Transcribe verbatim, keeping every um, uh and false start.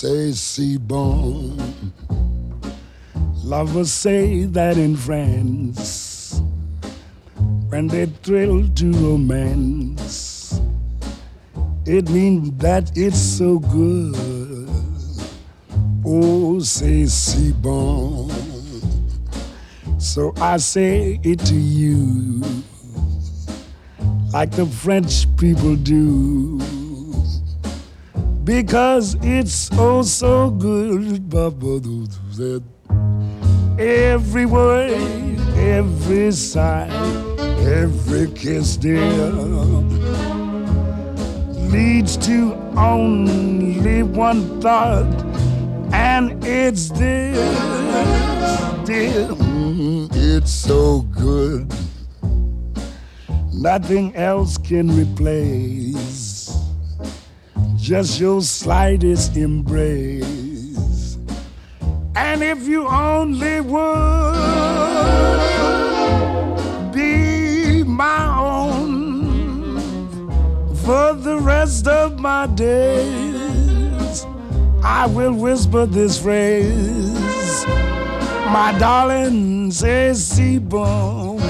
c'est si bon. Lovers say that in France, when they thrill to romance, it means that it's so good. Oh, c'est si bon. So I say it to you, like the French people do, because it's oh so good. Every word, every sigh, every kiss, dear, leads to only one thought, and it's this, dear. Mm, it's so good. Nothing else can replace just your slightest embrace. And if you only would be my own for the rest of my days, I will whisper this phrase, my darling, c'est si bon.